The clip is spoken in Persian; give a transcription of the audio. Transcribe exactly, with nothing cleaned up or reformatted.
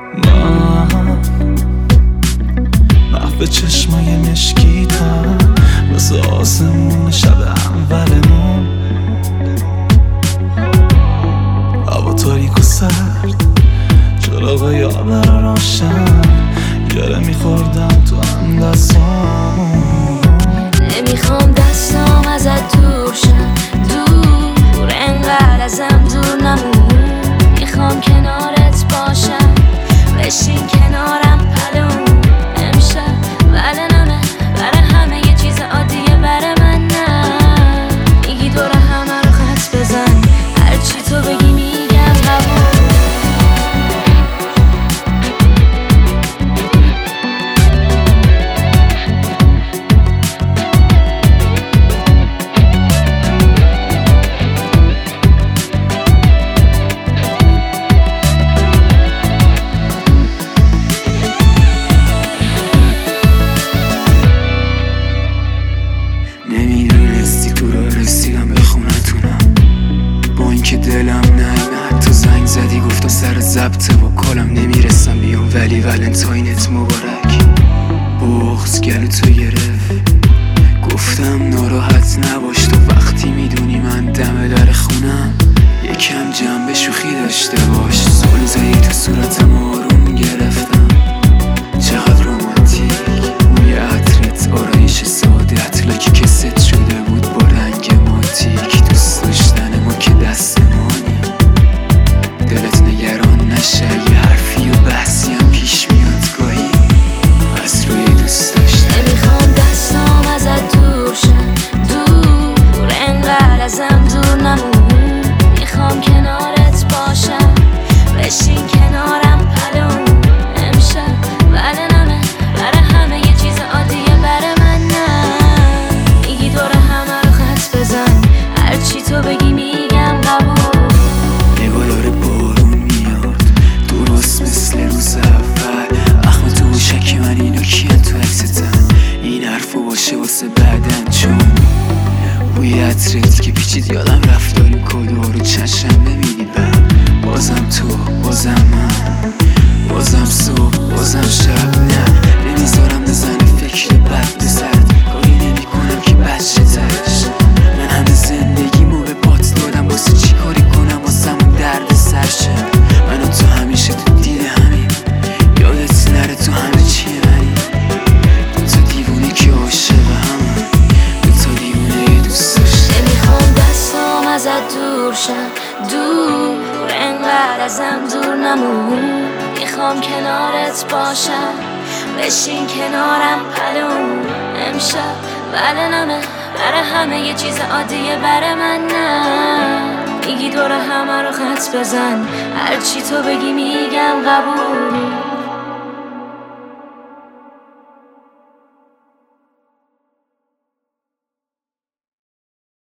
من محو چشمای مشکیتم واسه آسمون شب اولمون، هوا تاریک و سرد، چراغای آبر روشن، گره میخوردم تو هم دستام. نمیخوام دستام ازت دور شم، دور انقدر ازم دور نمون. میخوام کنارت باشم، بشین کنارم پلون امشب. ولی نمه برای همه یه چیز عادیه، برای من نه. میگی دور همه رو خط بزن، هرچی تو بگی میگم قبول. نمیدونستی تو را رسیدم به خونتونم، با اینکه دلم نیمد تو زنگ زدی گفتا سر ضبطه با کالم نمیرسم بیام، ولی ولنتاینت مبارک. بغض گلو تو گرفت، گفتم ناراحت نباش تو وقتی میدونی من دم در خونم. یکم جنبه شوخی داشته باش، سال زایی تو صورتم آروم گرفتم. چقدر رومانتیک بوی عطرت، آرایش سادت لکی که ست شده بود با رنگ ماتیک. دوست داشتن ما که دستمانی، دلت نگران نشه یه حرفی و بحثی هم پیش میاد گاهی از روی دوست داشتن. نمیخوام دستام ازت دور شم، دور انقدر ازم دور نمون. میخوام کنارت باشم، بشین کنارم پلون امشب. ولی نمه برای همه یه چیز عادیه، برای من نه. میگی دور همه رو خط بزن، هرچی تو بگی میگم قبول. نگاه داره بارون میاد درست مثل روز اول، اخم تو و شکی من اینو کیان تو عکستن. این حرفو باشه واسه بعدن، چون بوی عطرت که پیچید یادم رفت داریم کدوها رو چشم نمیدیدم. بازم تو بازم من، بازم صبح بازم شب، نه نمیذارم بزنه فکر بد به سرت. کاری نمی کنم که بچه ترش، من همه زندگیمو به پات دادم واسه چی کاری کنم واسه همون درد سرشه. من و تو همیشه تو دیده همین، یادت نره تو همه چیه منی. دوتا دیوونه که عاشق همه، دوتا دیوونه دوست داشته. نمیخوام دستام ازت دور شم، دور انقدر ازم دور نمون. میخوام کنارت باشم، بشین کنارم پلون امشب. ولی نمه برای همه یه چیز عادیه، برای من نه. میگی دور همه رو خط بزن، هرچی تو بگی میگم قبول.